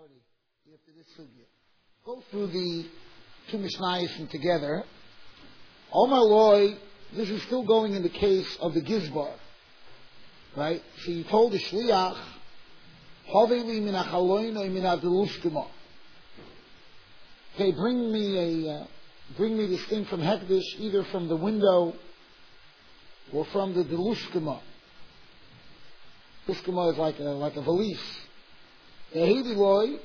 clarity after this sugya. Go through the two Mishnayos together. Omar Loy, this is still going in the case of the Gizbar. Right? So you told the Shliach, Haveli min achaloino min adeluskema. Okay, bring me this thing from Hekdesh, either from the window or from the deluskema. Deluskema is like a valise. Ehidi loy,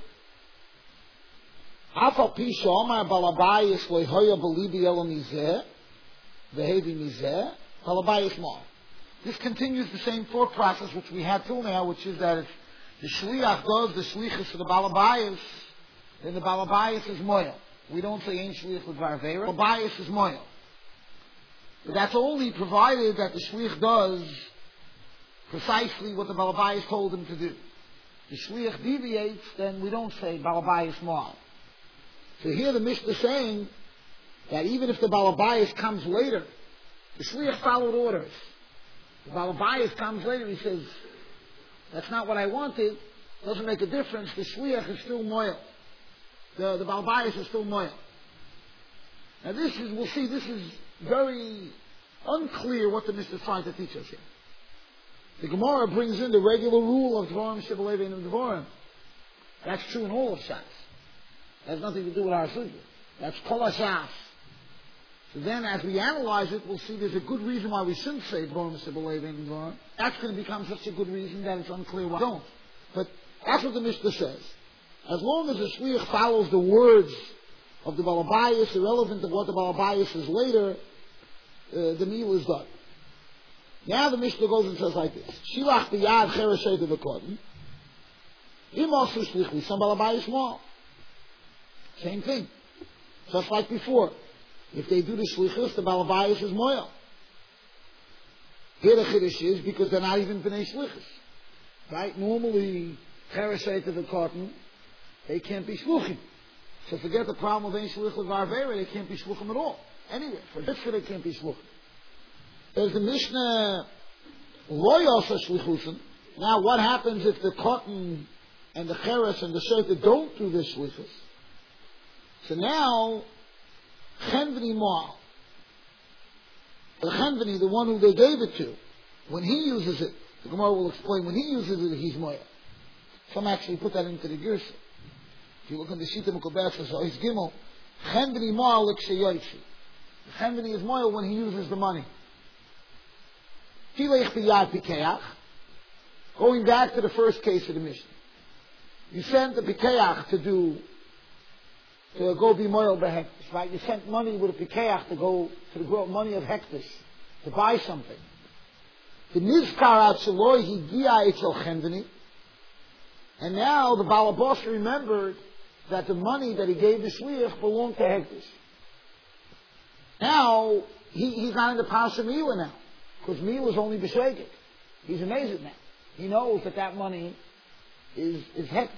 afal pisha omar balabayis loy hoya belibi elo mizeh, vehedi mizeh, balabayis mar. This continues the same thought process which we had till now, which is that if the shliach does the shlichus for the balabayis, then the balabayis is moyel. We don't say ain't shliach with varvera. Balabayis is moyel. But that's only provided that the shliach does precisely what the balabayis told him to do. The shliach deviates, then we don't say balabayis moyel. So here the Mishnah is saying that even if the balabayis comes later, the shliach followed orders. The balabayis comes later, he says, that's not what I wanted, doesn't make a difference, the shliach is still moyel. The balabayis is still moyel. Now this is, we'll see, this is very unclear what the Mishnah is trying to teach us here. The Gemara brings in the regular rule of Dvarim Shibbolei and Dvarim. That's true in all of Shas. It has nothing to do with our sugya. That's Kol HaShas. So then, as we analyze it, we'll see there's a good reason why we shouldn't say Dvarim Shibbolei and Dvarim. That's going to become such a good reason that it's unclear why we don't. But that's what the Mishnah says. As long as the shliach follows the words of the balabayis, irrelevant of what the balabayis is later, the meal is done. Now the Mishnah goes and says like this: Shilach b'yad chereshet v'kodin, im asu shlichli some balabayis mal. Same thing, just like before. If they do the shlichus, the balabayis is moyel. Here the chiddush is because they're not even b'nei shlichus, right? Normally chereshet v'kodin, they can't be shluchim. So forget the problem of ein shluch levarvera, they can't be shluchim at all. Anyway, for this they can't be shluchim. There's the Mishnah loy also shlichusim. Now what happens if the cotton and the cheres and the shayta don't do this shlichus? So now chenveni mal, the chenveni, the one who they gave it to, when he uses it, the Gemara will explain, when he uses it, he's moya. Some actually put that into the Girsa. If you look in the Shita Mekubas, it's Ois Gimel, chenveni mal l'ksheyoytzi. The chenveni is moya when he uses the money. Going back to the first case of the Mishnah, you sent the pikeach to go be moyel behektish, right? You sent money with a pikeach to go to the money of hektish, to buy something. The nizkar atzaloi higia etzel chenveni, and now the balabos remembered that the money that he gave the shliach belonged to hektish. Now he's not in the pasha milah now. Because Mila is only b'shegek. He's amazed now. He knows that money is hektish.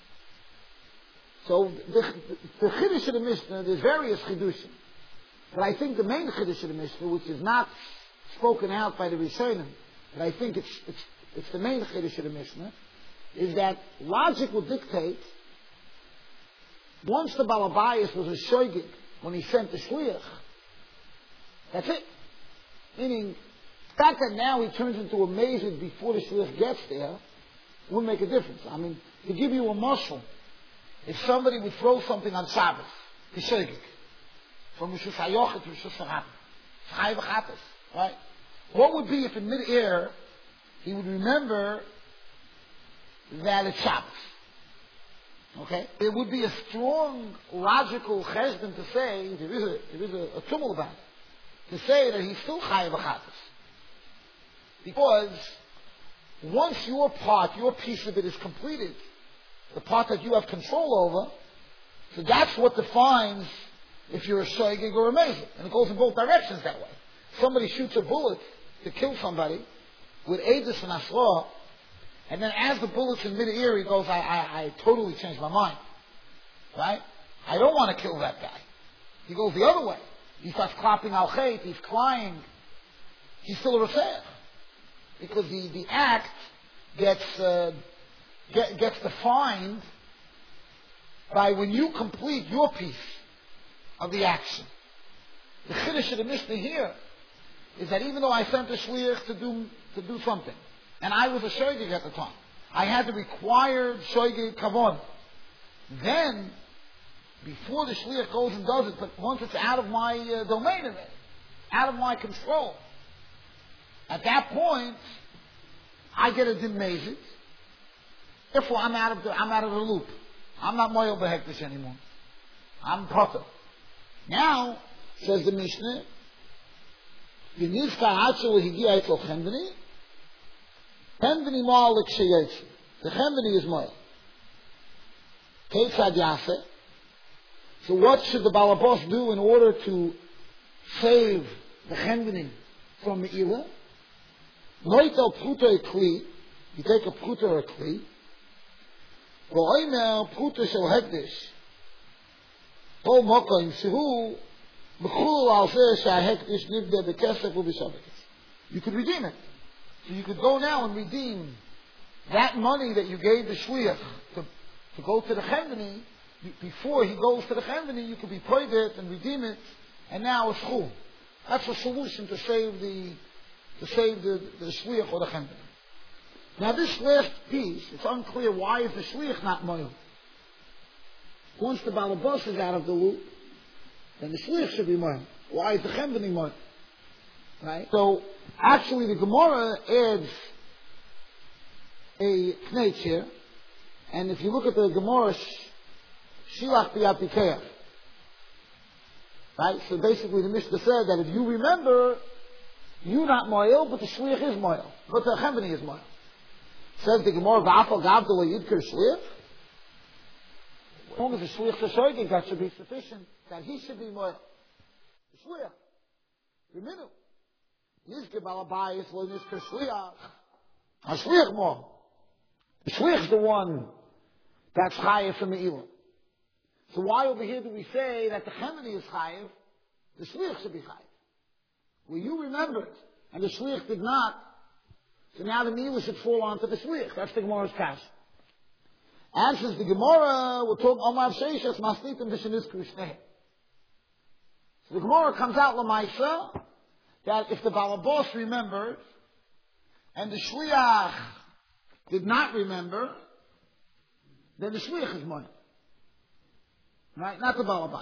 So the chiddush of the Mishnah, there's various chiddushim. But I think the main chiddush of the Mishnah, which is not spoken out by the Rishonim, but I think it's the main chiddush of the Mishnah, is that logic would dictate, once the balabayis was a shoygig, when he sent the shliach, that's it. Meaning, the fact that now he turns into a mazid before the shliach gets there wouldn't make a difference. I mean, to give you a muscle, if somebody would throw something on Shabbos, kishegik, from Rishus HaYochid to Rishus HaRabim, Chai v'chatas, right? What would be if in mid-air he would remember that it's Shabbos? Okay? There would be a strong logical cheshbon to say, there is a tumult about it, to say that he's still Chai v'chatas. Because once your part, your piece of it is completed, the part that you have control over, so that's what defines if you're a shoygig or a mezid. And it goes in both directions that way. Somebody shoots a bullet to kill somebody with Eidus and Asra, and then as the bullet's in mid-air, he goes, I totally changed my mind. Right? I don't want to kill that guy. He goes the other way. He starts clapping al chait, he's crying. He's still a Rafeh. Because the act gets defined by when you complete your piece of the action. The chiddush of the Mishnah here is that even though I sent a shliach to do something, and I was a shoygig at the time, I had the required shoygig kavod. Then, before the shliach goes and does it, but once it's out of my domain of it, out of my control, at that point, I get a din mezid. Therefore, I'm out of the loop. I'm not moyel behektish anymore. I'm potter. Now, says the Mishnah, the chemdeni is moyel. So what should the balabos do in order to save the chemdeni from the ila? Noitel pruto kli, you take a pruto or a kli, v'oimer pruto shel hektish, kol mokoim shehu b'chul al zeh shehektish nivde b'kesef u'b'shavekes. You could redeem it. So you could go now and redeem that money that you gave the shliach to go to the chemdeni. Before he goes to the chemdeni, you could be paid it and redeem it, and now it's chul. That's a solution to save the shliach or the chemdeni. Now this last piece, it's unclear why is the shliach not moil. Once the balabas is out of the loop, then the shliach should be moil. Why is the chemdeni moil? Right? So actually the Gemara adds a knetz here, and if you look at the Gemara, shilach b'yatikeach. Right? So basically the Mishnah said that if you remember, you're not moil, but the shliach is moil. But the chemdeni is moil. Says the Gemara, v'afal gavdol yidker shliach. As long as the shliach is shoygig, that should be sufficient, that he should be moil. The shliach. Reminu. Yizke balabayis lo yizker shliach. A shliach mo. The shliach is the one that's chayiv from the ilah. So why over here do we say that the chemdeni is chayiv? The shliach should be chayiv. Well, you remembered, and the shliach did not. So now the milah should fall onto the shliach. That's the Gemara's kash. Answers the Gemara, we're talking Omar Sheishes Masnitim V'Shenis Krishneh. So the Gemara comes out Lamaisa that if the balabos remembered and the shliach did not remember, then the shliach is money. Right? Not the balabais.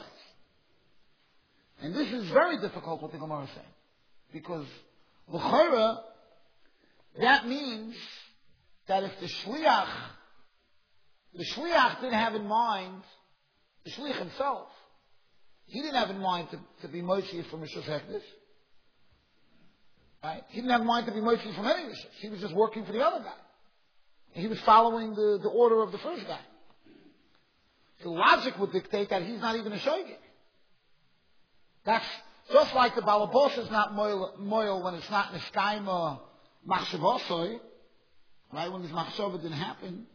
And this is very difficult what the Gemara is saying. Because l'chora, that means that if the shliach didn't have in mind, the shliach himself, he didn't have in mind to be Moshe from Rishus Hekdesh. Right? He didn't have in mind to be Moshe from any Rishus. He was just working for the other guy. He was following the order of the first guy. The logic would dictate that he's not even a shoygig. That's just like the balabos is not moil when it's not niskaima machshavosoi, right? When this machshava didn't happen.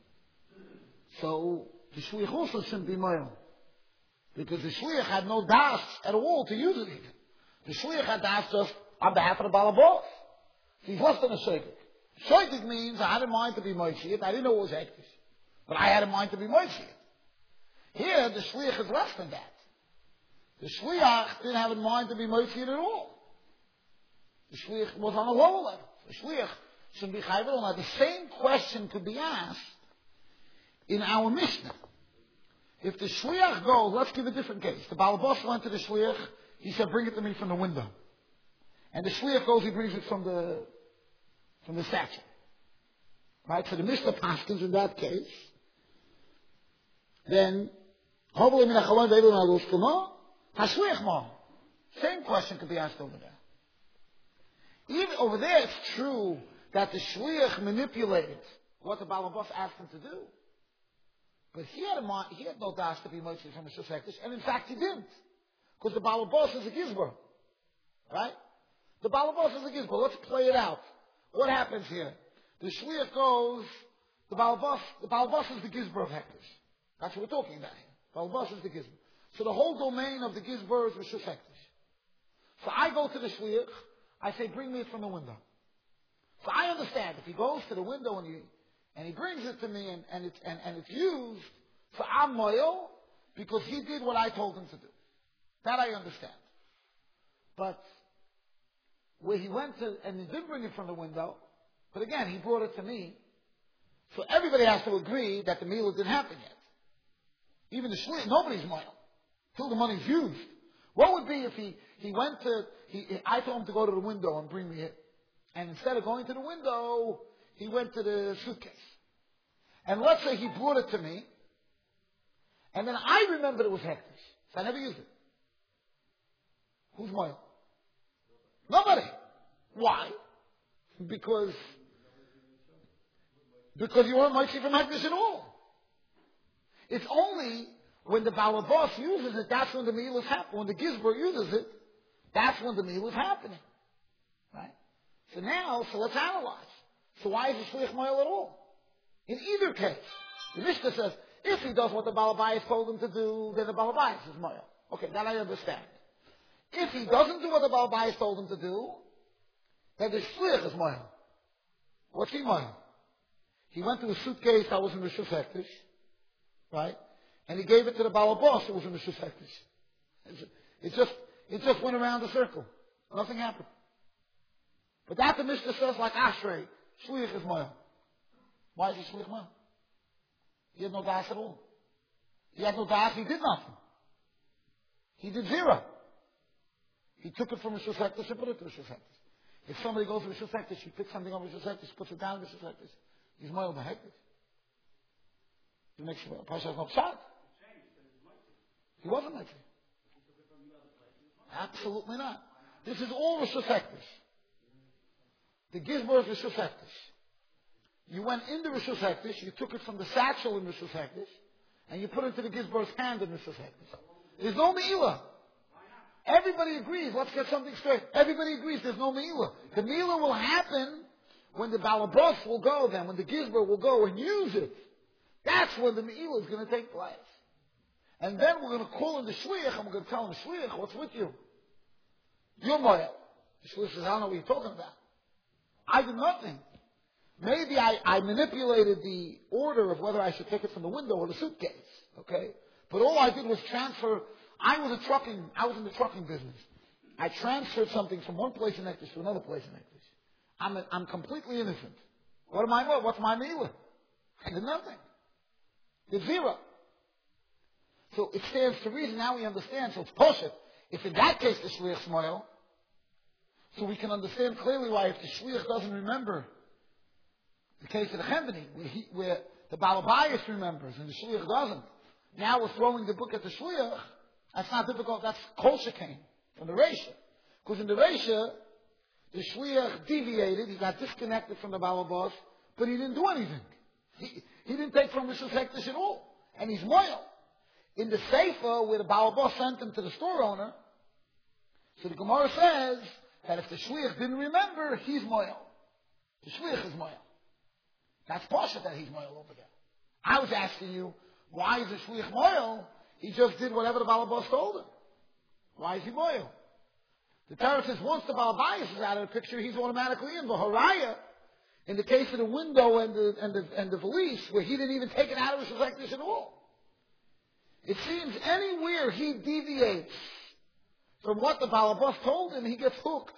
So the shliach also shouldn't be moil. Because the shliach had no das at all to use it. The shliach had das just on behalf of the balabos. He's less than a shoygig. Shoygig means I had in mind to be moishiyat. I didn't know it was hektish. But I had in mind to be moishiyat. Here, the shliach is less than that. The shliach didn't have in mind to be moishiyat at all. The shliach was on a lower level. The shliach shouldn't be chayv. Now, the same question could be asked in our Mishnah. If the shliach goes, let's give a different case. The balabos went to the shliach. He said, bring it to me from the window. And the shliach goes, he brings it from the statue. Right? So the Mishnah paskins in that case. Then, same question could be asked over there. Even over there, it's true that the shliach manipulated what the balabos asked him to do. But he had no das to be Moshe from the Shus, and in fact he didn't. Because the balabos is a gizbar. Right? The balabos is a gizbar. Let's play it out. What happens here? The shliach goes, the balabos is the gizbar of hektish. That's what we're talking about here. Balabos is the gizbar. So the whole domain of the gizbar is Rishus Hektish. So I go to the shliach, I say, bring me it from the window. So I understand, if he goes to the window and he brings it to me and it's used for Am Moil, because he did what I told him to do. That I understand. But where he went to, and he didn't bring it from the window, but again, he brought it to me, so everybody has to agree that the meal didn't happen yet. Even the shliach, nobody's moil, till the money's used. What would be if he went to, I told him to go to the window and bring me it, and instead of going to the window, he went to the suitcase. And let's say he brought it to me, and then I remembered it was hektish, so I never used it. Who's moil? Nobody. Why? Because you weren't moitzei from hektish at all. It's only when the balabos uses it, that's when the meal is happening. When the gizber uses it, that's when the meal is happening. Right? So let's analyze. So why is the shliach moil at all? In either case, the Mishnah says, if he does what the balabayas told him to do, then the balabayas is moil. Okay, that I understand. If he doesn't do what the balabayas told him to do, then the shliach is moil. What's he moil? He went to a suitcase that was in the shufektish, right? And he gave it to the balabos who was in the shufektish. It just went around the circle. Nothing happened. But that the Mishnah says like Ashrei, shliach is moil. Why is he shliach moil? He had no das at all. He had no das, he did nothing. He did zero. He took it from the shufektish and put it to the shufektish. If somebody goes to the shufektish, he picks something over the shufektish, puts it down in the shufektish, he's moil behektish. He makes sure Pasha has no pshat. He wasn't like that. Absolutely not. This is all Rosh Hashanah. The gizber is Rosh Hashanah. You went in the Rosh Hashanah, you took it from the satchel in Rosh Hashanah, and you put it into the gizber's hand in Rosh Hashanah. There's no meila. Everybody agrees. Let's get something straight. Everybody agrees there's no meila. The meila will happen when the balabos will go then, when the gizber will go and use it. That's when the meila is going to take place. And then we're going to call in the shliach and we're going to tell him, shliach, what's with you? You're moel. The shliach says, I don't know what you're talking about. I did nothing. Maybe I manipulated the order of whether I should take it from the window or the suitcase. Okay? But all I did was transfer. I was in the trucking business. I transferred something from one place in Ektish to another place in Ektish. I'm completely innocent. What's my meila? I did nothing. Did zero. So it stands to reason. Now we understand. So it's poshut. If in that case the shliach moil, so we can understand clearly why if the shliach doesn't remember the case of the chemveni, where the balabayas remembers and the shliach doesn't. Now we're throwing the book at the shliach. That's not difficult. That's kol shekain from the Reisha. Because in the Reisha, the shliach deviated. He got disconnected from the balabas, but he didn't do anything. He didn't take from Rishus Hektish at all. And he's moil. In the Sefer, where the balabas sent him to the store owner, so the Gemara says that if the shliach didn't remember, he's moil. The shliach is moil. That's Pasha that he's moil over there. I was asking you, why is the shliach moil? He just did whatever the balabas told him. Why is he moil? The Torah says once the balabayas is out of the picture, he's automatically in. The haraya, in the case of the window and the valise, where he didn't even take it out of his reflectors at all. It seems anywhere he deviates from what the balabas told him, he gets hooked.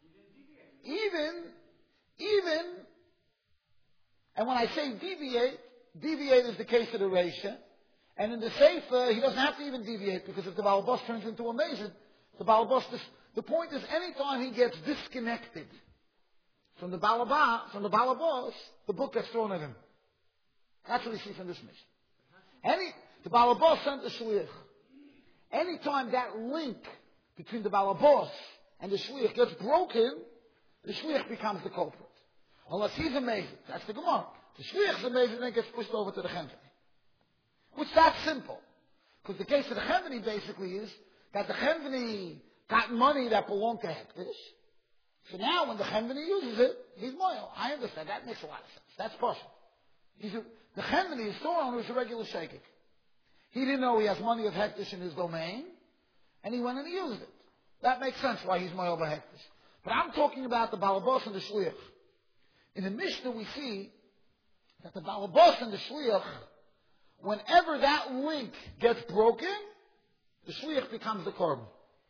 Even, and when I say deviate is the case of the Reisha, and in the Sefer, he doesn't have to even deviate, because if the balabas turns into a mason, the point is, anytime he gets disconnected from the balabas, the book gets thrown at him. That's what we see from this mission. The balabas sent the shliach. Anytime that link between the balabas and the shliach gets broken, the shliach becomes the culprit. Unless he's amazing. That's the Gemara. The shliach is amazing, then gets pushed over to the chemveni. Which that's simple. Because the case of the chemveni basically is that the chemveni got money that belonged to Hektish. So now when the chemveni uses it, he's moil. I understand. That makes a lot of sense. That's partial. The chemveni, his store owner, is a regular shakik. He didn't know he has money of Hektish in his domain, and he went and he used it. That makes sense why he's moil by Hektish. But I'm talking about the balabas and the shliach. In the Mishnah we see that the balabas and the shliach, whenever that link gets broken, the shliach becomes the korban.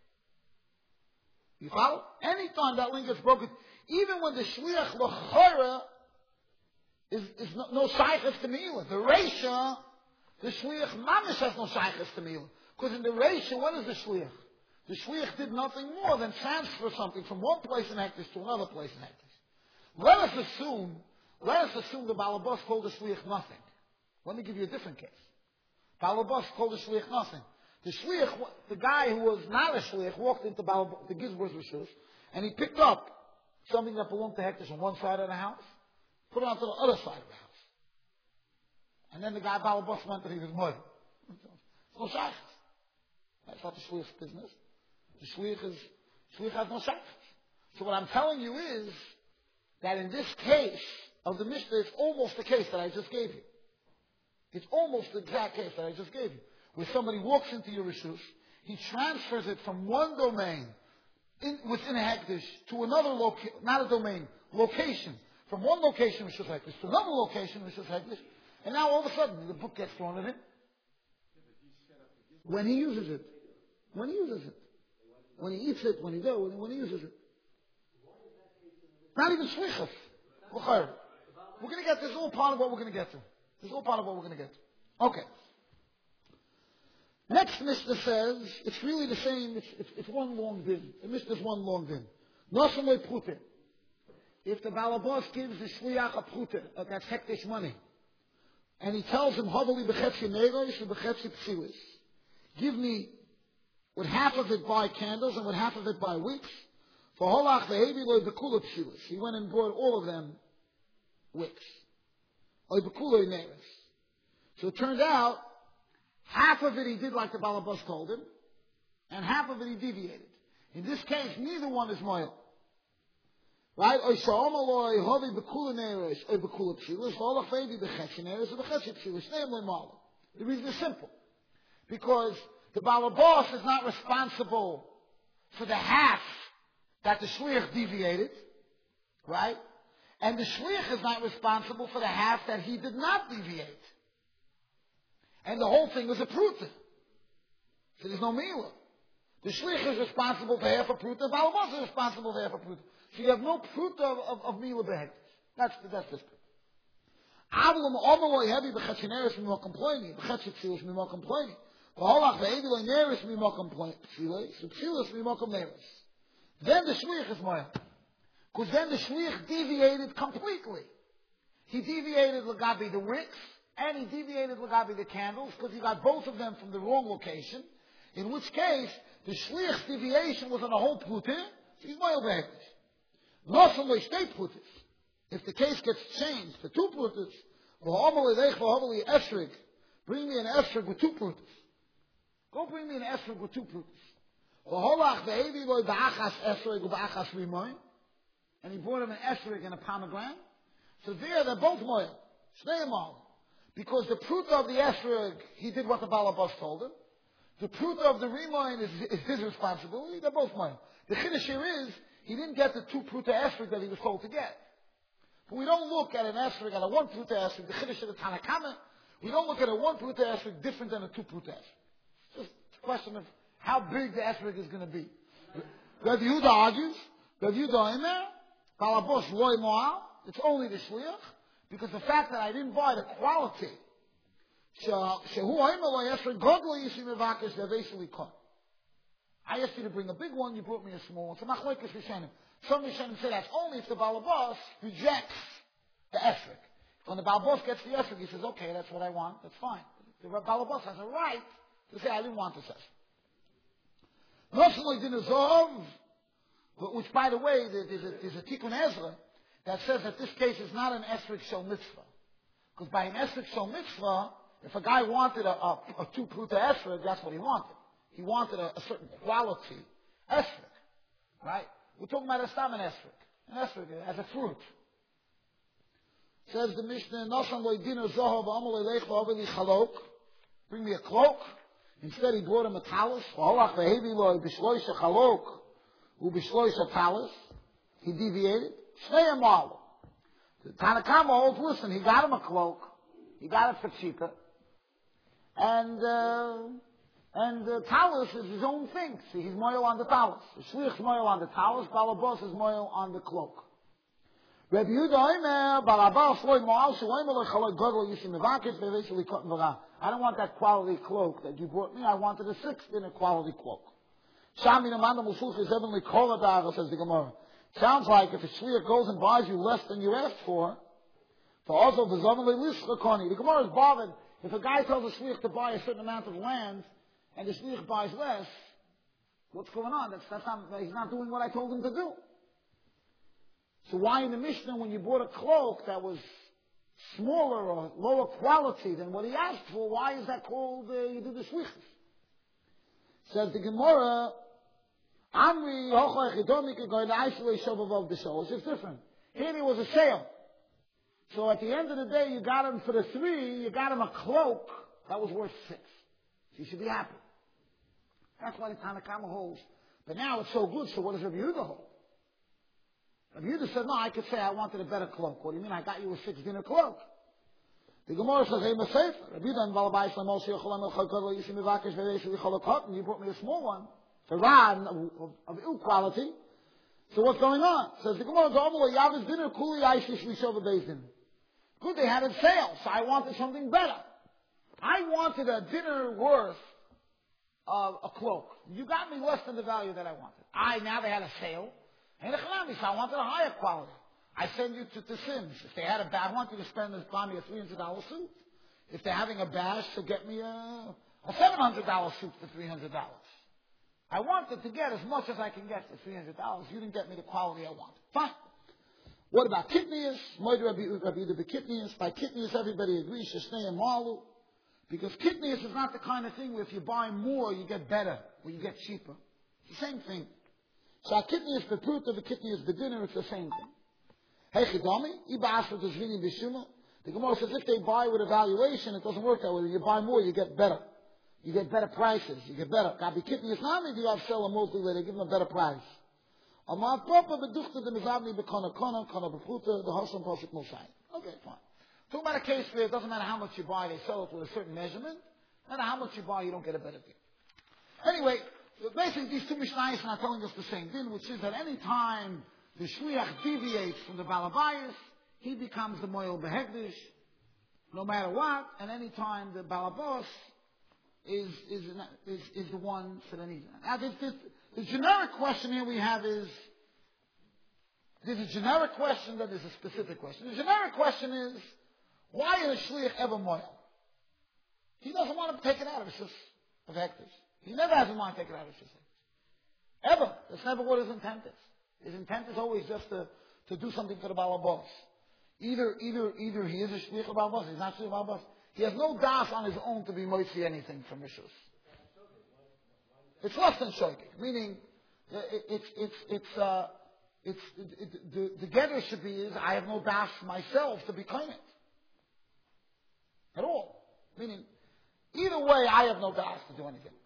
You follow? Anytime that link gets broken, even when the shliach l'chora is no shaykhs to Mila. The Reisha, the shliach mamish has no shaykhs to Mila. Because in the Reisha, what is the shliach? The shliach did nothing more than transfer something from one place in Hektish to another place in Hektish. Let us assume the Balabas told the shliach nothing. Let me give you a different case. Balabas told the shliach nothing. The shliach, the guy who was not a shliach, walked into the Gizbur's Rishus, and he picked up something that belonged to Hektish on one side of the house, put it onto the other side of the house. And then the guy Balabas went and he was murdered. It's no shaykhs. That's not the shliach's business. The shliach has no shaykhs. So what I'm telling you is that in this case of the Mishnah, it's almost the case that I just gave you. It's almost the exact case that I just gave you. Where somebody walks into your Rishus, he transfers it from one domain within a Hektish to another location. From one location, Rishus Hektish, to another location, Rishus Hektish, and now all of a sudden the book gets thrown at him. When he uses it. When he uses it. When he eats it, when he uses it. Not even shlichus. We're going to get, this is all part of what we're going to get to. Okay. Next Mishnah says, it's really the same, it's one long din. The Mishnah is one long din. Nosamoi prute. If the Balabas gives the shliach a prute, that's Hektish money, and he tells him, Havali b'chetzi neiros and b'chetzi psilis. Give me with half of it buy candles and with half of it buy wicks. For holach ve'hevi loy b'kula psilis. He went and bought all of them wicks. Loy b'kula neiros. So it turned out, half of it he did like the Balabas told him, and half of it he deviated. In this case, neither one is moil. Right? The reason is simple. Because the Balabas is not responsible for the half that the shliach deviated, right? And the shliach is not responsible for the half that he did not deviate. And the whole thing was a pruta. So there's no mila. The shliach is responsible for half a pruta, the Balabas is responsible for half a pruta. So you have no pruta of mila behektish. That's this pruta. Avlam omaloi heavy b'chetzineris mimo complaining, b'chetzitzilos mimo complaining. V'holach ve'eviloi neris mimo complaining. Psilos mimo neris. Then the shliach is moya. Because then the shliach deviated completely. He deviated l'gabi the wicks, and he deviated l'gabi the candles, because he got both of them from the wrong location. In which case, the shliach's deviation was on a whole pruta, so he's moya behektish. Nosamoi shtei prutas. If the case gets changed to two prutas, bring me an esrig with two prutas. Go bring me an esrig with two prutas. And he brought him an esrig and a pomegranate. So there, they're both moil. Shnei because the pruta of the esrig, he did what the Balabas told him. The pruta of the rimoin is his responsibility. They're both moil. The chiddush here is, he didn't get the two pruta esrig that he was told to get. But we don't look at an esrig, at a one pruta esrig, the chiddush of the Tanakama. We don't look at a one pruta esrig different than a two pruta esrig. It's just a question of how big the esrig is going to be. Rav Yehuda argues, Rav Yehuda Omer, Balabos loy moal, it's only the shliach, because the fact that I didn't buy the quality, shehu Omer loy esrig godlo yishim evakish deveseli kon. I asked you to bring a big one, you brought me a small one. So machlokes rishonim. Some rishonim say that's only if the Balabas rejects the esrog. When the Balabas gets the esrog, he says, okay, that's what I want, that's fine. The Balabas has a right to say, I didn't want this esrog. Nosamoi din azov, which by the way, there's a Tikkun Ezra that says that this case is not an esrog shel mitzvah. Because by an esrog shel mitzvah, if a guy wanted a two pruta esrog, that's what he wanted. He wanted a certain quality esrog, right? We're talking about a stamen esrog. An esrog as a fruit. Says the Mishnah, Nosan loy diner zohov amalei lech v'aveli chalok. Bring me a cloak. Instead he brought him a talus. V'holach v'hevi loy b'shloisha chalok u'b'shloisha talus. He deviated. Shnei amal. The Tanakama holds, listen, he got him a cloak. He got it for cheaper. and the talus is his own thing. See, he's moil on the talus. The shliach's moil on the talus, balabos is moil on the cloak. Rabbi Yehuda Omer, balabas loy moal shloim lechaloi godol yisim mevakis veveshli cotton v'ra. I don't want that quality cloak that you brought me. I wanted a sixth in a quality cloak. Shami namanda musulch is heavenly koladar, says the Gemara. Sounds like if a shliach goes and buys you less than you asked for also the Zomali Lishchakoni. The Gemara is bothered. If a guy tells a shliach to buy a certain amount of land and the shliach buys less, what's going on? That's not, he's not doing what I told him to do. So why in the Mishnah, when you bought a cloak that was smaller or lower quality than what he asked for, why is that called you do the shlichus? Says the Gemara, Amri it's different. Here there was a sale. So at the end of the day, you got him for the 3, you got him a cloak that was worth 6. So you should be happy. That's why the Tanakama holds. But now it's so good, so what does Rabbi Yehuda hold? Rabbi Yehuda said, no, I could say I wanted a better cloak. What do you mean? I got you a 6-dinner cloak. The Gemara says, hey, Masef, Rabbi Yehuda and Balabais, you brought me a small one, for rod of ill quality. So what's going on? Says the Gemara, Yavis dinner, Kuli Aishish Lishova Beis Din. Good, they had a sale, so I wanted something better. I wanted a dinner worth of a cloak. You got me less than the value that I wanted. Now they had a sale. And so I wanted a higher quality. I send you to Sims. If they had a bash, I want you to buy me a $300 suit. If they're having a bash, so get me a $700 suit for $300. I wanted to get as much as I can get for $300. You didn't get me the quality I wanted. Fine. What about kitnius? By kitnius, everybody agrees, Sheshnei and Malu. Because kitnius is not the kind of thing where if you buy more, you get better, or you get cheaper. It's the same thing. So kitnius bepruta, the kitnius bedinner, it's the same thing. Hey chidami, ibasra dezvini b'shuma. The Gemara says if they buy with a valuation, it doesn't work that way. When you buy more, you get better. You get better prices. You get better. Gabi kitnius nami, do you have sell a multi where they give them a better price? Amar proper beduchta the mizavni bekona kona bepruta, the hosham posik mosai. Okay, fine. Talk about a case where it doesn't matter how much you buy, they sell it with a certain measurement. No matter how much you buy, you don't get a better deal. Anyway, basically these two Mishnayos are telling us the same thing, which is that any time the shliach deviates from the balabayas, he becomes the moil behegdish, no matter what, and any time the balabos is the one for the need. Now, the generic question here we have is, there's a generic question, then there's a specific question. The generic question is, why is a shliach ever moil? He doesn't want to take it out of his of hektish. He never has in mind to take it out of his hektish. Ever. That's never what his intent is. His intent is always just to do something for the balabos. Either he is a shliach of balabos, he's not shliach of balabos. He has no das on his own to be moitzi anything from Rishus. It's less than shogeg, meaning the gather should be is I have no das myself to be claimant at all. Meaning, either way, I have no das to do anything.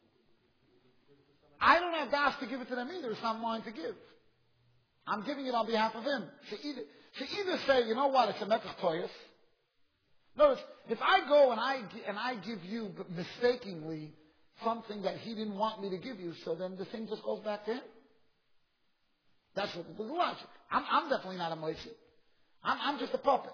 I don't have das to give it to them either. It's not mine to give. I'm giving it on behalf of him. So either say, you know what, it's a metach toyas. Notice, if I go and I give you mistakenly something that he didn't want me to give you, so then the thing just goes back to him. That's what the logic. I'm definitely not a moishi. I'm just a puppet.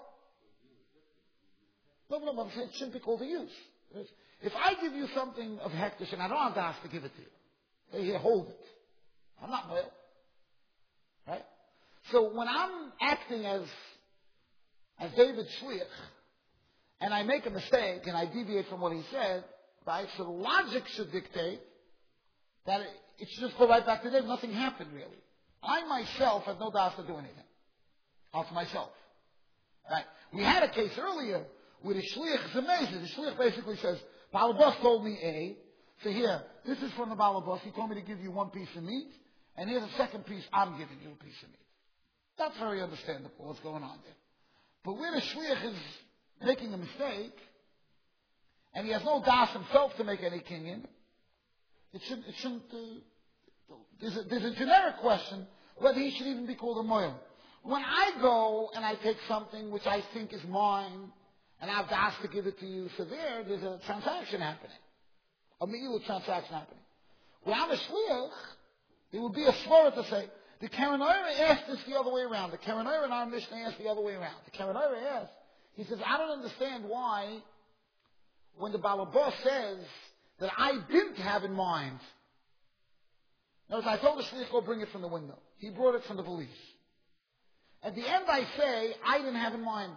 No, I'm saying it shouldn't be called a use. If I give you something of hektish and I don't have to ask to give it to you, hey, here, hold it. I'm not moil. Right? So when I'm acting as David Shliach, and I make a mistake and I deviate from what he said, right? So the logic should dictate that it should just go right back to David. Nothing happened really. I myself have no doubt to do anything. Out myself. Right? We had a case earlier where the shliach is amazing. The shliach basically says, Balabas told me A. So here, this is from the Balabas. He told me to give you one piece of meat. And here's a second piece. I'm giving you a piece of meat. That's very understandable what's going on there. But where the shliach is making a mistake, and he has no das himself to make any kinyan, it shouldn't, there's a generic question whether he should even be called a moil. When I go and I take something which I think is mine, and I've asked to give it to you, so there's a transaction happening. A me'ilah transaction happening. Without a shliach, there would be a svara to say, the Karen Oira asked this the other way around. The Karen Oira in our Mishnah asked the other way around. The Karen Oira asked, he says, I don't understand why, when the Balabas says that I didn't have in mind. In other words, I told the shliach, go bring it from the window. He brought it from the valise. At the end I say, I didn't have in mind.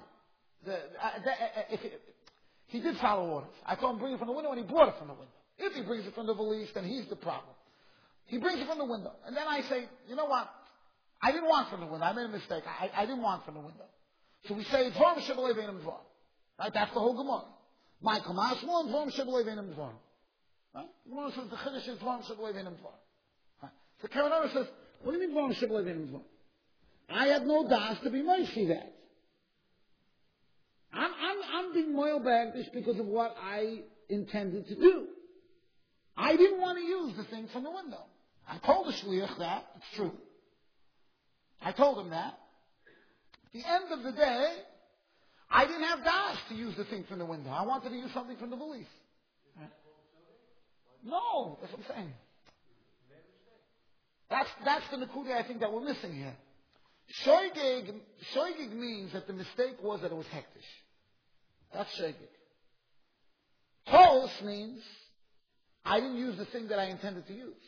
He did follow orders. I told him bring it from the window, and he brought it from the window. If he brings it from the valise, then he's the problem. He brings it from the window. And then I say, you know what? I didn't want from the window. I made a mistake. I didn't want from the window. So we say, Dvarim Shebelei Veinim Dvarim. Right? That's the whole Gemara. Michael Masmon, Dvarim Shebelei Veinim Dvarim. Right? The Gemara says the Chiddush is Dvarim Shebelei Veinim Dvarim. Right? So Karen Oira says, what do you mean Dvarim Shebelei Veinim Dvarim? I had no das to be mercy that. I'm being moil back this because of what I intended to do. I didn't want to use the thing from the window. I told the shliach that. It's true. I told him that. At the end of the day, I didn't have das to use the thing from the window. I wanted to use something from the valise. Right? No, that's what I'm saying. That's the nekuda I think that we're missing here. Shoigig means that the mistake was that it was hektish. That's shoigig. Tos means I didn't use the thing that I intended to use.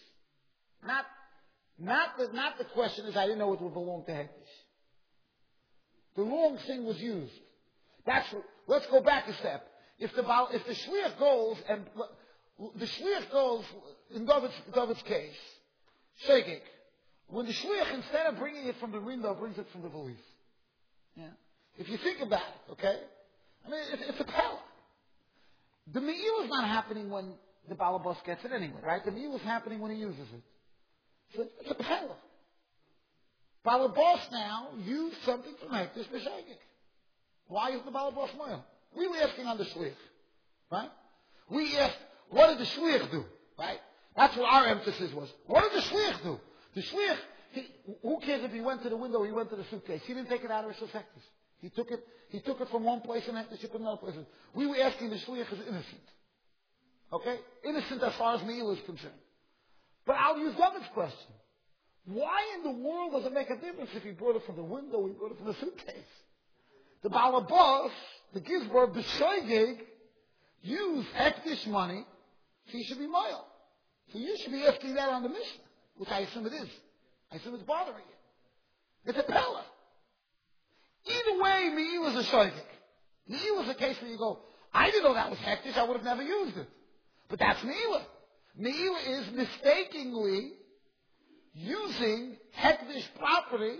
Not the question is I didn't know it would belong to hektish. The wrong thing was used. Let's go back a step. If the shliach goes and the shliach goes in David's case, shoigig. When the shliach, instead of bringing it from the window, brings it from the valise. Yeah. If you think about it, okay? I mean, it's a pella. The me'ilah is not happening when the balabas gets it anyway, right? The me'ilah is happening when he uses it. So it's a pella. Balabas now used something to make this b'shegek. Why is the balabas moil? We were asking on the shliach, right? We asked, what did the shliach do, right? That's what our emphasis was. What did the shliach do? The shliach, who cares if he went to the window or he went to the suitcase? He didn't take it out of his hektish. He took it from one place and hektish, he put another place. We were asking the shliach is innocent. Okay? Innocent as far as me'ilah is concerned. But I'll use David's question. Why in the world does it make a difference if he brought it from the window or he brought it from the suitcase? The balabas, the gizbar, the shoigig, used hektish money, so he should be mile. So you should be asking that on the Mishnah. Which I assume it is. I assume it's bothering you. It's a pella. Either way, me'ilah is a shoigig. Me'ilah is a case where you go, I didn't know that was hektish, I would have never used it. But that's me'ilah. Me'ilah is mistakenly using hektish property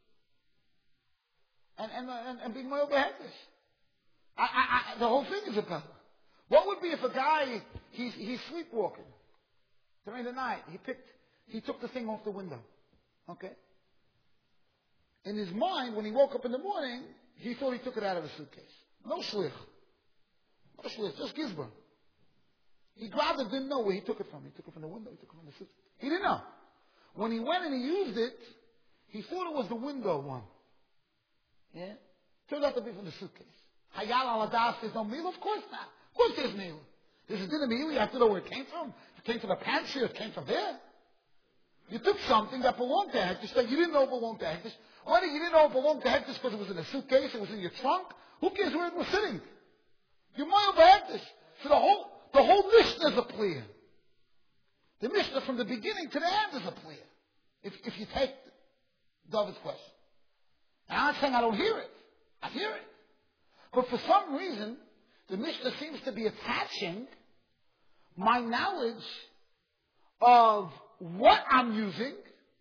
and being moil hektish. The whole thing is a pella. What would be if a guy, he's sleepwalking during the night, he took the thing off the window. Okay? In his mind, when he woke up in the morning, he thought he took it out of the suitcase. No shlich. No shlich, just gizbar. He grabbed it, didn't know where he took it from. He took it from the window, he took it from the suitcase. He didn't know. When he went and he used it, he thought it was the window one. Yeah? Turned out to be from the suitcase. Hayal al-adas, there's no meal? Of course not. Of course there's meal. There's a dinner meal, you have to know where it came from. It came from the pantry, it came from there. You took something that belonged to hektish that you didn't know belonged to hektish. Whether you didn't know it belonged to hektish because it was in a suitcase, it was in your trunk, who cares where it was sitting? You're moil hektish. So the whole Mishnah is a clear. The Mishnah from the beginning to the end is a clear. If you take David's question. And I'm not saying I don't hear it. I hear it. But for some reason, the Mishnah seems to be attaching my knowledge of what I'm using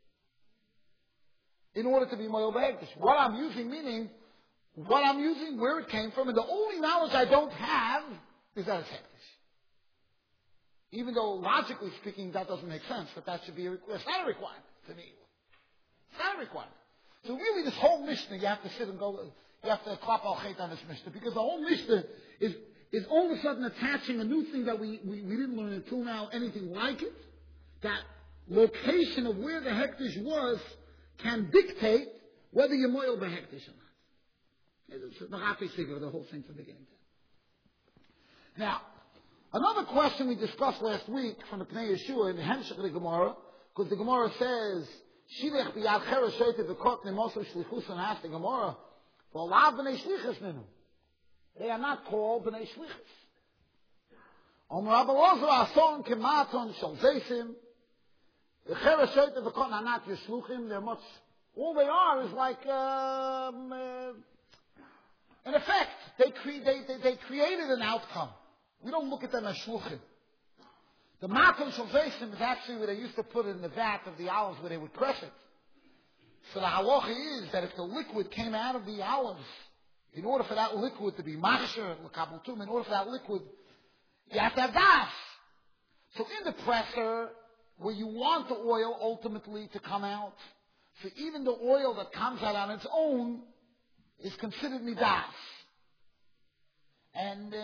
in order to be moil hektish. What I'm using meaning what I'm using, where it came from, and the only knowledge I don't have is that it's hektish. Even though logically speaking that doesn't make sense, but that should be it's not a requirement to me. It's not a requirement. So really this whole Mishnah, you have to sit and go, you have to clap al chet on this Mishnah, because the whole Mishnah is all of a sudden attaching a new thing that we didn't learn until now, anything like it. That location of where the hektish was can dictate whether you're moil hektish or not. It's the happy figure of the whole thing from beginning to end. Now, another question we discussed last week from the Pnei Yeshua in the Hemshech of the Gemara, because the Gemara says, Shilech b'yad cheres shoyte v'kot nemosu shlichus, and asked the Gemara, v'olav b'nei shlichus minu. They are not called b'nei shlichus. Omer Rabbi Elazar ason kematon shel zeisim. The cheres shoyte v'kot are not your shluchim. They're much. All they are is like in effect, they created an outcome. We don't look at them as shluchim. The maton shel zeisim is actually where they used to put it in the vat of the olives where they would press it. So the halacha is that if the liquid came out of the olives, in order for that liquid to be machsher, l'kabel tum, in order for that liquid, you have to have das. So in the presser, where you want the oil ultimately to come out, so even the oil that comes out on its own is considered midas. And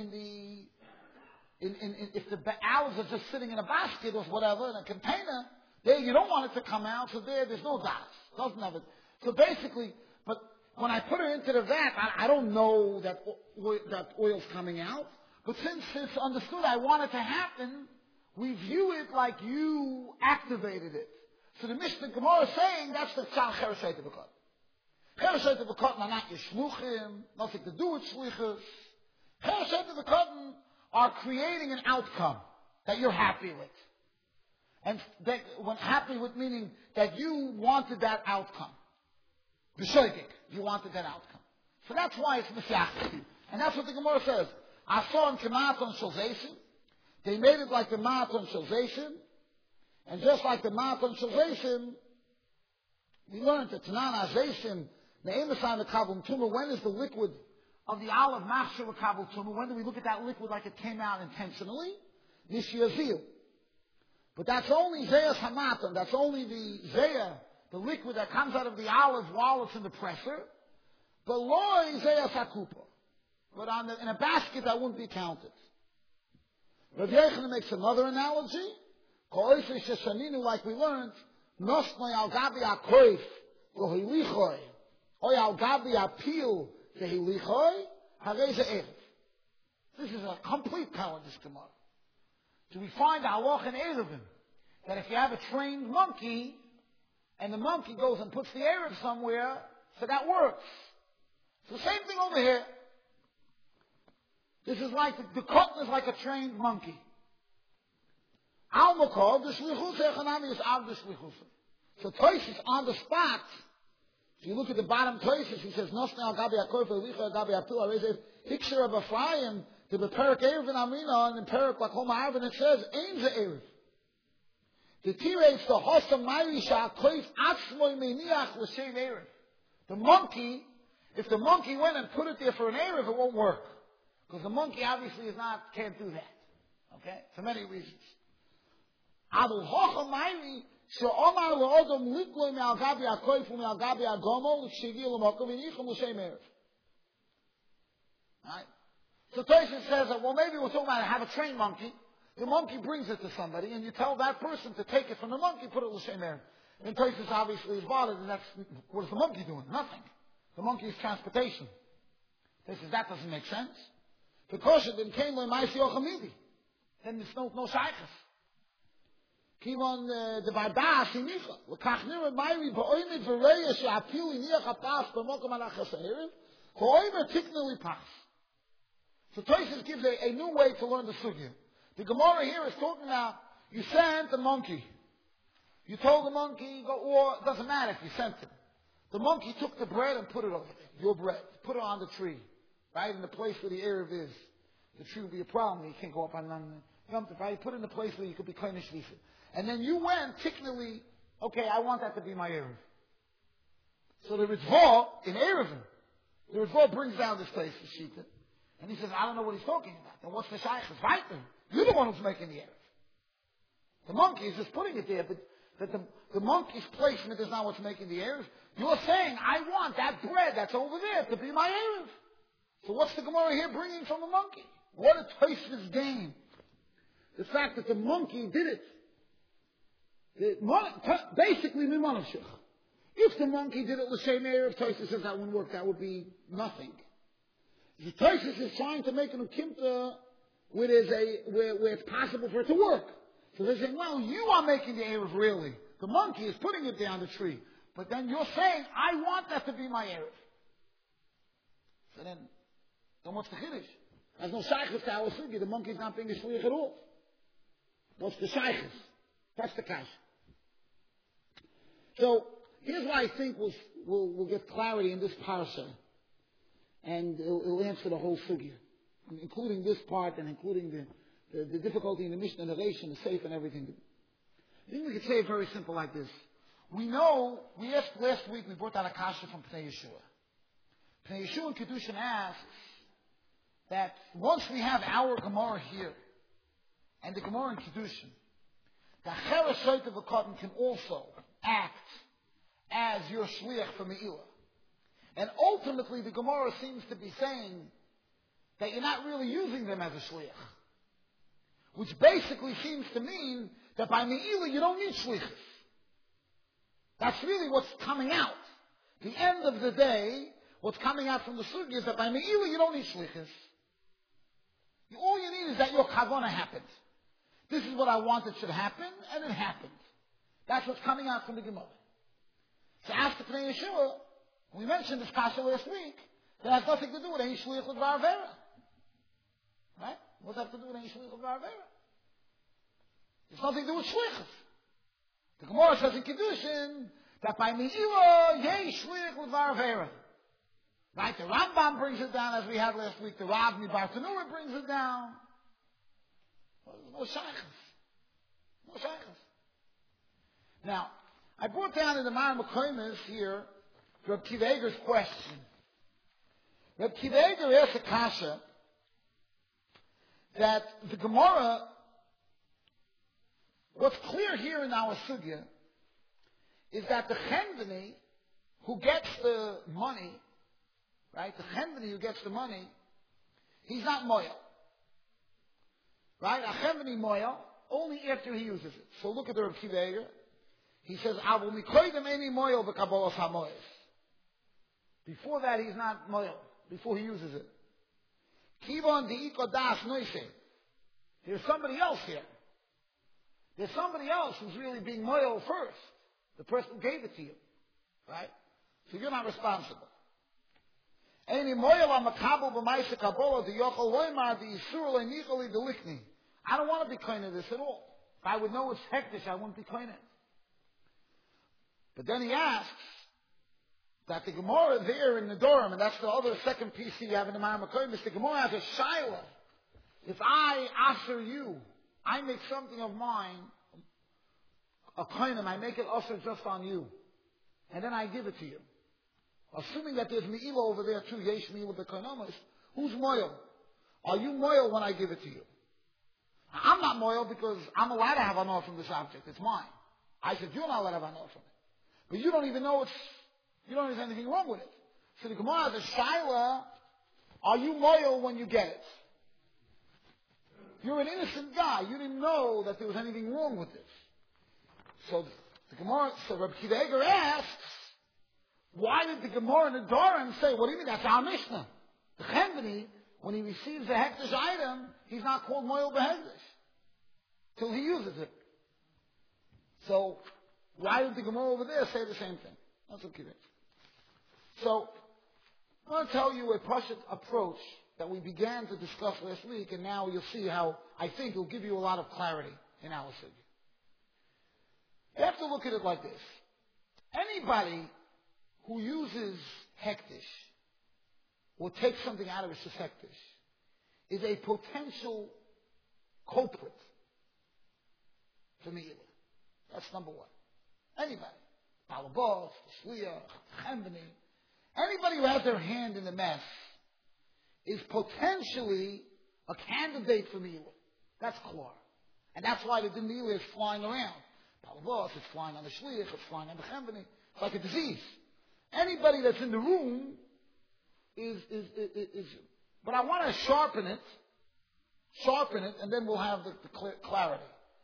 if the olives are just sitting in a basket or whatever, in a container, there you don't want it to come out, so there's no das. Doesn't have it. So basically, but when I put it into the vat, I don't know that oil's coming out. But since it's understood I want it to happen, we view it like you activated it. So the Mishnah Gemara is saying that's the tzal cheres shoyte v'kot. Cheres shoyte v'kot are not your shluchim, nothing to do with shlichus. Cheres shoyte v'kot are creating an outcome that you're happy with. And that, when happy with meaning that you wanted that outcome. B'shoigik, you wanted that outcome. So that's why it's Mesiach. And that's what the Gemara says. Ason kematon shel zeisim. They made it like the maton shel zeisim. And just like the maton shel zeisim, we learned that Tanan HaZeisim, Ne'emesan l'kabel tumah, when is the liquid of the olive machsher l'kabel tumah? When do we look at that liquid like it came out intentionally? Nishiyazil. But that's only Zeyas Hamaton. That's only the Zeya, the liquid that comes out of the olive while it's in the presser. Below Zeyas Hakupa. But in a basket that wouldn't be counted. Rav Yochanan makes another analogy. Like we learned, Nosnoi al gabi akoif lohilichoi, oy al gabi apil vehilichoi, hareze erev. This is a complete power, this Gemara. So we find halach in Erevim, that if you have a trained monkey, and the monkey goes and puts the Erev somewhere, so that works. It's the same thing over here. This is like, the cotton is like a trained monkey. Al makor, the shlichus echanami is av the shlichus. So Tosis on the spot, if you look at the bottom Tosis, he says, Nosne al gabi akoif elicha al gabi apil arezeh, Hikshir of Ephraim, the Beperik Erev in Amina, and in Perik Lakom Arvin, it says, Ein ze Erev. The Tireitz, the Hossam Mairisha, Koif Atzmoy Meiniach L'Shem Erev. The monkey, if the monkey went and put it there for an Erev, it won't work. Because the monkey obviously can't do that. Okay? For many reasons. Adul Hossam Mairi, She'omar L'Odom Likloi Me'al Gabi HaKoif U'Me'al Gabi HaGomo, L'Shigi L'Mokom V'Nichum L'Shem Erev. Right? So Tosha says that, well, maybe we're talking about have a trained monkey. The monkey brings it to somebody, and you tell that person to take it from the monkey, put it l'shem erev. And Tosha obviously is bothered, and that's, what is the monkey doing? Nothing. The monkey is transportation. Tosha says, that doesn't make sense. Because it then came when Maisi Ochamidi. Then there's no shaykhs. Kivon the Bardas Inicha. L'kach nirad Mairi ba'oimid v'reya she'apil iniach ha'pas b'mokom alachas ha'erev. Ha'oimid tikneli pas. So Tosfos gives a new way to learn the sugya. The Gemara here is talking about, you sent the monkey. You told the monkey, or it doesn't matter if you sent him. The monkey took the bread and put it over there. Your bread. Put it on the tree. Right? In the place where the Erev is. The tree will be a problem. You can't go up on right? Put it in the place where you could be kleinish visa. And then you went, technically, okay, I want that to be my Erev. So the Ritzvah, in Erevim, the Ritzvah brings down this place, the Shita. And he says, I don't know what he's talking about. Then what's the shaykh? Right then. You're the one who's making the Erev. The monkey is just putting it there, but the monkey's placement is not what's making the Erev. You're saying, I want that bread that's over there to be my Erev. So what's the Gemara here bringing from the monkey? What a Tosfos gain. The fact that the monkey did it. Basically, mimanavshich. If the monkey did it l'shem erev, Tosfos says that wouldn't work. That would be nothing. The Tosfos is trying to make an ukimta where it's possible for it to work. So they're saying, well, you are making the Erev really. The monkey is putting it down the tree. But then you're saying, I want that to be my Erev. So then what's the Chiddush? There's no Shaykhus to our Sugi. The monkey's not being a Shliach at all. What's the Shaykhus? That's the Kash. So, here's why I think we'll get clarity in this parsha. And it'll answer the whole Sugi. Including this part and including the difficulty in the Mishnah narration, the Seif and everything. I think we could say it very simple like this. We know, we asked last week, we brought out a kasha from Pnei Yeshua. Pnei Yeshua in Kedushin asks that once we have our Gemara here, and the Gemara in Kedushin, the Acheres Shoyt of a cotton can also act as your shliach for Me'ilah. And ultimately the Gemara seems to be saying that you're not really using them as a shliach. Which basically seems to mean that by Me'ilah you don't need shlichus. That's really what's coming out. The end of the day, what's coming out from the sugi is that by Me'ilah you don't need shlichus. All you need is that your kavana happened. This is what I wanted should happen, and it happened. That's what's coming out from the Gemara. So after Pnei Yeshua, we mentioned this kasha last week, that has nothing to do with any shliach with Varvera. Right? What does that have to do with any shliach with Varvera? There's nothing to do with shlichus. The Gemara says in Kedushin that by Me'ilah, yeh shliach with Varvera. Right? The Rambam brings it down as we had last week. The Rav Mibartanura brings it down. Well, no shaykhs. No shaykhs. Now, I brought down in the Mar Mekoimis here Reb Kiva Eger's question. Reb Kiva Eger asked a kasha that the Gemara, what's clear here in our sugya is that the Chendani who gets the money, right? The Chendani who gets the money, he's not moyel. Right? A Chendani moyel only after he uses it. So look at the Reb Kiva Eger. He says, "Avu mikoydem any moyel b'kabolas hamoyes." Before that, he's not moyel. Before he uses it. Kivon di'iko das noise. There's somebody else here. There's somebody else who's really being moyel first. The person who gave it to you. Right? So you're not responsible. Any moyel amakabel b'maisa kabola di'yochel loymar di'isur le'nicholi delikni. I don't want to be kind of this at all. If I would know it's hektish, I wouldn't be kind of it. But then he asks that the Gemara there in the Durham, and that's the other second piece you have in the Mar Mekoimis, the Gemara has a shaila. If I asher you, I make something of mine, a koinem, I make it usher just on you. And then I give it to you. Assuming that there's Me'ilah over there too, yesh Me'ilah b'koinomis, who's moyel? Are you moyel when I give it to you? I'm not moyel because I'm allowed to have an offer from this object. It's mine. I said, you're not allowed to have an offer from it. But you don't even know you don't know there's anything wrong with it. So the Gemara, the Shaila, are you loyal when you get it? You're an innocent guy. You didn't know that there was anything wrong with this. So the Gemara, so Reb Kiva Eger asks, why did the Gemara in the Doran say, what do you mean? That's our Mishnah. The Chendani, when he receives a hektish item, he's not called moyel behektish till he uses it. So why did the Gemara over there say the same thing? That's what Kiva. So, I want to tell you a Pashut approach that we began to discuss last week, and now you'll see how I think it'll give you a lot of clarity in our sugya. You have to look at it like this. Anybody who uses hektish, or takes something out of his hektish, is a potential culprit for Me'ilah. That's number one. Anybody. Balabos, Shliach, Chendani. Anybody who has their hand in the mess is potentially a candidate for Me'ilah. That's Klor. And that's why the Me'ilah is flying around. Balabos is flying on the Shliach, it's flying on the Chendani. It's like a disease. Anybody that's in the room is but I want to sharpen it, and then we'll have the clarity.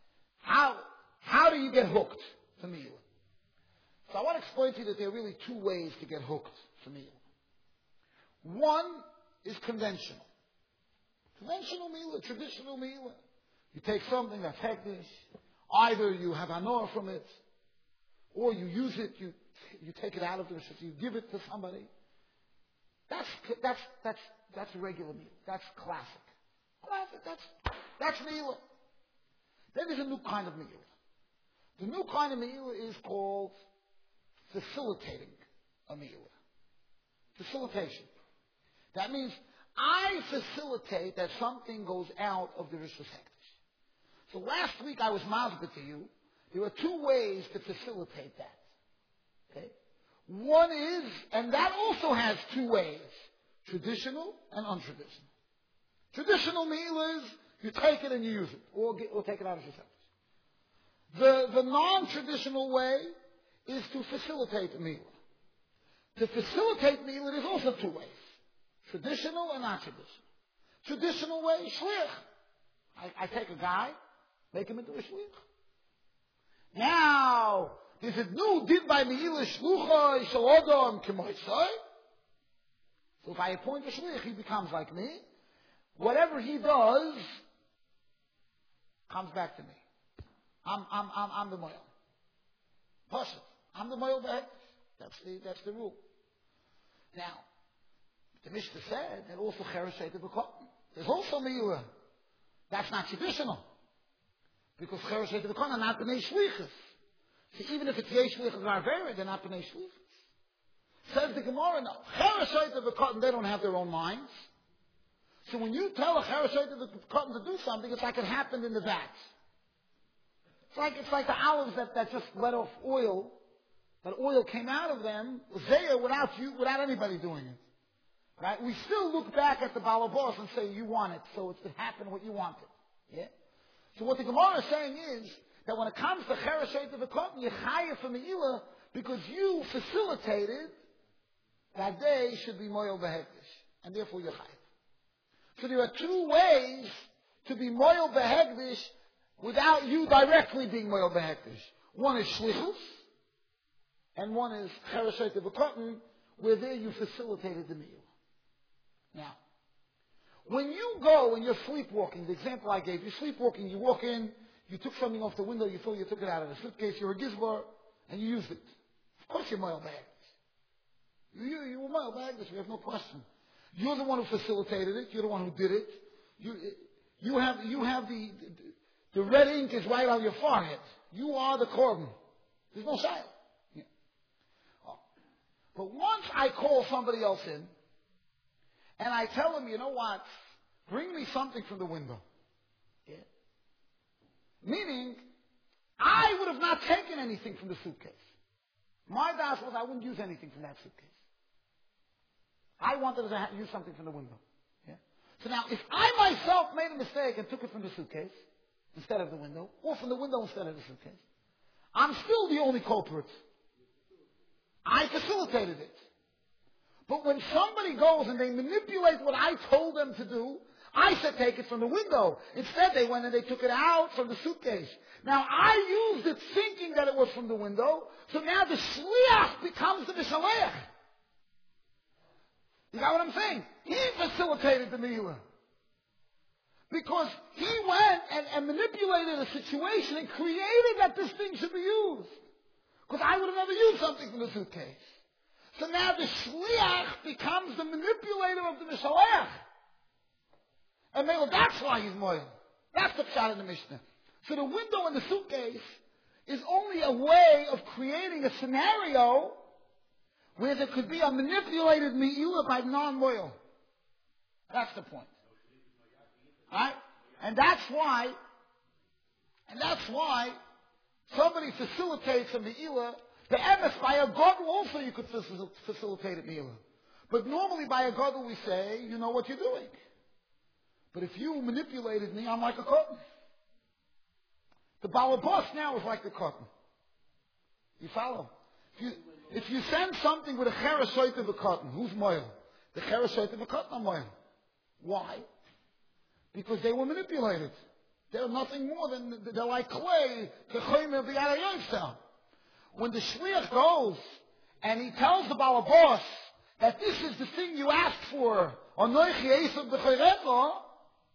How do you get hooked to Me'ilah? So I want to explain to you that there are really two ways to get hooked for Me'ilah. One is conventional. Conventional Milah, traditional Milah. You take something that's hektish, either you have anor from it, or you use it, you take it out of the recipe, you give it to somebody. That's a regular Milah. That's classic. That's Milah. Then there's a new kind of Milah. The new kind of Milah is called facilitating a Milah. Facilitation. That means I facilitate that something goes out of the Rishus Hektish. So last week I was masbeh to you. There are two ways to facilitate that. Okay? One is, and that also has two ways, traditional and untraditional. Traditional Milah is you take it and you use it, or take it out of Rishus Hektish. The non-traditional way is to facilitate the Milah. To facilitate Milah, there's also two ways. Traditional and non-traditional. Traditional way, shliach. I take a guy, make him into a shliach. Now, is it new did by Milah shlucha shalodom kemoisai? So if I appoint a shliach, he becomes like me. Whatever he does comes back to me. I'm the moil. Pashat. I'm the moil back. That's the rule. Now, the Mishnah said that also Chereshet B'Kotten. There's also Milah. That's not traditional. Because Chereshet B'Kotten are not B'nai Shlichus. So even if it's Yesh Shlichus Marveri, they're not B'nai Shlichus. Says the Gemara, no. Chereshet B'Kotten, they don't have their own minds. So when you tell a Chereshet B'Kotten to do something, it's like it happened in the vat. It's like the olives that just let off oil. That oil came out of them, Zayah, without anybody doing it. Right? We still look back at the balabos and say, you want it, so it happened what you wanted. Yeah? So what the Gemara is saying is, that when it comes to Chereshet V'Kotten, you chayah for Me'ilah, because you facilitated that they should be Moyel Behektish. And therefore you're chayah. So there are two ways to be Moyel Behektish without you directly being Moyel Behektish. One is Shlichus, and one is Chereshet V'Kotten, where there you facilitated the Me'ilah. Now, when you go and you're sleepwalking, the example I gave, you're sleepwalking, you walk in, you took something off the window, you thought you took it out of the suitcase, you're a gizbar, and you used it. Of course you're Moyel Behektish. You were Moyel Behektish, we have no question. You're the one who facilitated it, you're the one who did it. You have the red ink is right on your forehead. You are the korban. There's no shayla. Yeah. Oh. But once I call somebody else in, and I tell him, you know what? Bring me something from the window. Yeah. Meaning, I would have not taken anything from the suitcase. My das was I wouldn't use anything from that suitcase. I wanted to use something from the window. Yeah. So now, if I myself made a mistake and took it from the suitcase instead of the window, or from the window instead of the suitcase, I'm still the only culprit. I facilitated it. But when somebody goes and they manipulate what I told them to do, I said take it from the window. Instead they went and they took it out from the suitcase. Now I used it thinking that it was from the window, so now the shliach becomes the mishalech. You got what I'm saying? He facilitated the Me'ilah. Because he went and manipulated a situation and created that this thing should be used. Because I would have never used something from the suitcase. So now the shliach becomes the manipulator of the mishalech. And maybe that's why he's moil. That's the pshat in the Mishnah. So the window in the suitcase is only a way of creating a scenario where there could be a manipulated me'ilah by non-moil. That's the point. Right? And that's why somebody facilitates a me'ilah. The emes by a gadol also you could facilitate a me'ilah. But normally by a gadol we say, you know what you're doing. But if you manipulated me, I'm like a cotton. The balabos now is like the cotton. You follow? If you send something with a chereshoit of a cotton, who's moil? The chereshoit of a cotton are moil. Why? Because they were manipulated. They're nothing more than, they're like clay. When the shliach goes and he tells the balabos that this is the thing you asked for,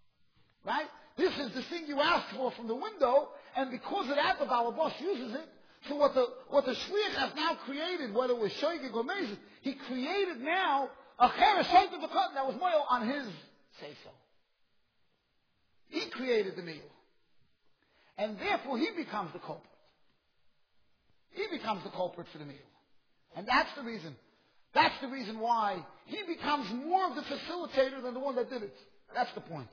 Right? This is the thing you asked for from the window, and because of that, the Balabas uses it. So what the Shliach has now created, whether it was Shoigig or Mezid, he created now a Cheresh Shait of a cotton that was moil on his say-so. He created the meal. And therefore he becomes the culprit. He becomes the culprit for the meal. And that's the reason. That's the reason why he becomes more of the facilitator than the one that did it. That's the point.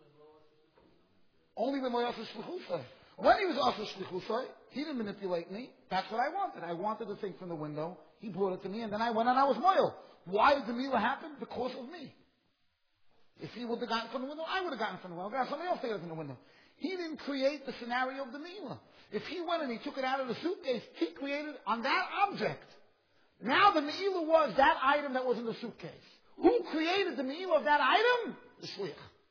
Only when Loyasa Shlichusai. When he was also Shlichusai, he didn't manipulate me. That's what I wanted. I wanted the thing from the window. He brought it to me, and then I went and I was moil. Why did the meal happen? Because of me. If he would have gotten from the window, I would have gotten from the window. I got somebody else to get it from the window. He didn't create the scenario of the meal. If he went and he took it out of the suitcase, he created on that object. Now the meal was that item that was in the suitcase. Who created the meal of that item? The shliach.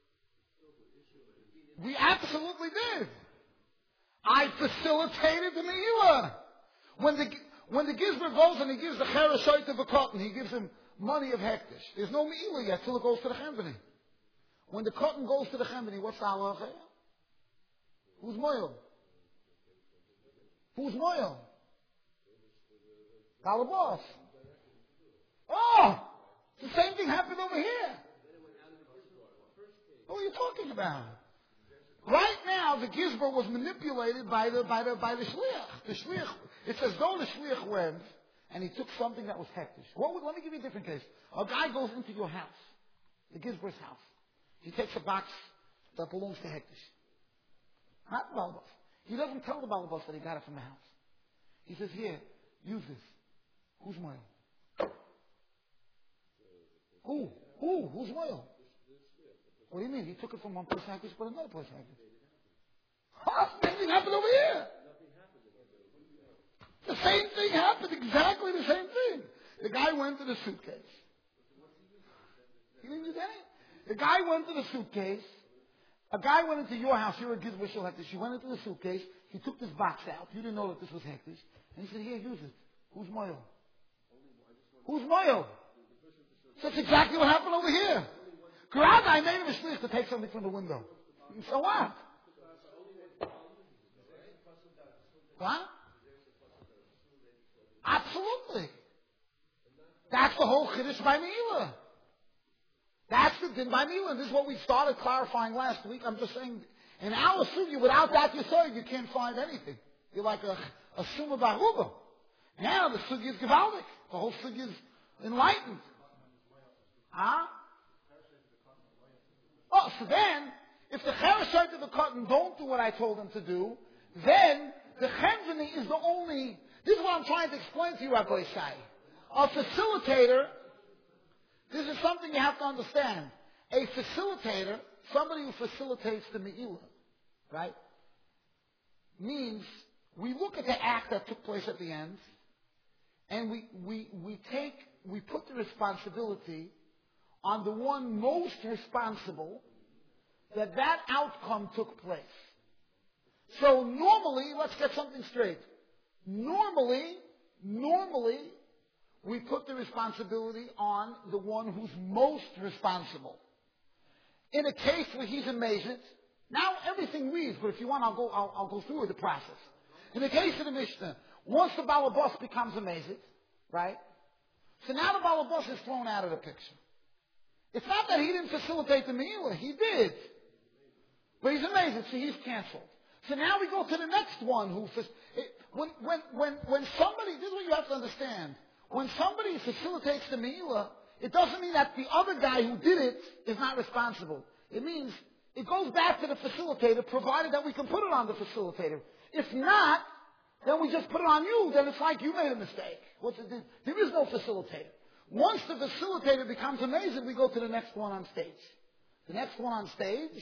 We absolutely did. I facilitated the meila. When the gizber goes and he gives the chereshite of a cotton, he gives him money of hektish. There's no meila yet till it goes to the chembeni. When the cotton goes to the chembeni, what's the halacha? Who's moil? Who's moil? Balabas. Oh! The same thing happened over here. What are you talking about? Right now, the gizber was manipulated by the shliach. The shliach, it's as though the shliach went and he took something that was hektish. Let me give you a different case. A guy goes into your house, the gizber's house. He takes a box that belongs to hektish. Not the balabas. He doesn't tell the balabas that he got it from the house. He says, here, use this. Who's mine? Who? Who's mine? What do you mean? He took it from one place and I put another place like this. Same thing happened over here. The same thing happened, exactly the same thing. The guy went to the suitcase. He didn't do that. The guy went to the suitcase. A guy went into your house. You're a gizber shel hektish. You went into the suitcase. He took this box out. You didn't know that this was hektish. And he said, here, use it. Who's moil? Who's moil? So that's exactly what happened over here. I made him a shliach to take something from the window. So what? What? Absolutely. That's the whole chiddush by Meila. That's the din by Meila. And this is what we started clarifying last week. I'm just saying, in our sugi, without that yesod, you can't find anything. You're like a summa baruba. Now the sugi is gewaldic. The whole sugi is enlightened. Huh? Oh, so then, if the chereshite of the cotton don't do what I told them to do, then the chemveni is the only. This is what I'm trying to explain to you, Rabbi Shai. A facilitator. This is something you have to understand. A facilitator, somebody who facilitates the meila, right? Means we look at the act that took place at the end, and we put the responsibility on the one most responsible that outcome took place. So normally, let's get something straight. Normally, we put the responsibility on the one who's most responsible. In a case where he's amazed, now everything reads, but if you want, I'll go through with the process. In the case of the Mishnah, once the balabas becomes amazed, right? So now the balabas is thrown out of the picture. It's not that he didn't facilitate the meal, he did. But he's amazed, so he's canceled. So now we go to the next one when somebody, this is what you have to understand. When somebody facilitates the meila, it doesn't mean that the other guy who did it is not responsible. It means it goes back to the facilitator, provided that we can put it on the facilitator. If not, then we just put it on you. Then it's like you made a mistake. There is no facilitator. Once the facilitator becomes amazed, we go to the next one on stage. The next one on stage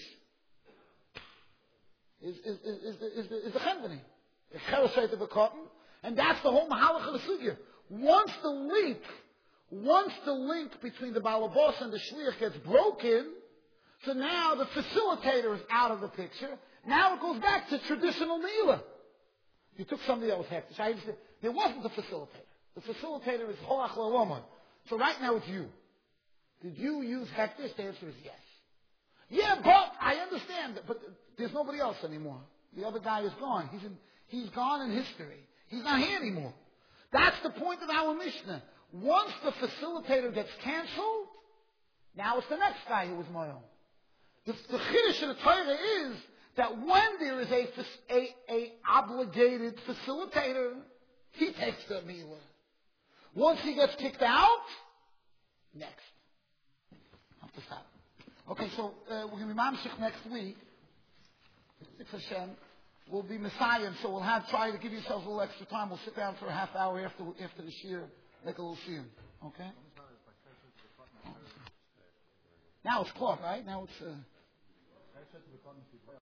is the chemveni, the chereshite of a cotton, and that's the whole mahalach of the sugya. Once the link between the balabas and the shliach gets broken, so now the facilitator is out of the picture. Now it goes back to traditional meila. You took somebody that was hektish. There wasn't a facilitator. The facilitator is holach l'roman. So right now it's you. Did you use hektish? The answer is yes. Yeah, but I understand. But there's nobody else anymore. The other guy is gone. He's gone in history. He's not here anymore. That's the point of our Mishnah. Once the facilitator gets canceled, now it's the next guy who was moil. The chiddush of the Torah is that when there is a obligated facilitator, he takes the milah. Once he gets kicked out, next. I have to stop. Okay, so we're going to be mamshich next week. It's Hashem. We'll be Messiah, so we'll try to give yourselves a little extra time. We'll sit down for a half hour after the shir, make a little shir. Okay? Now it's cloth, right? Now it's...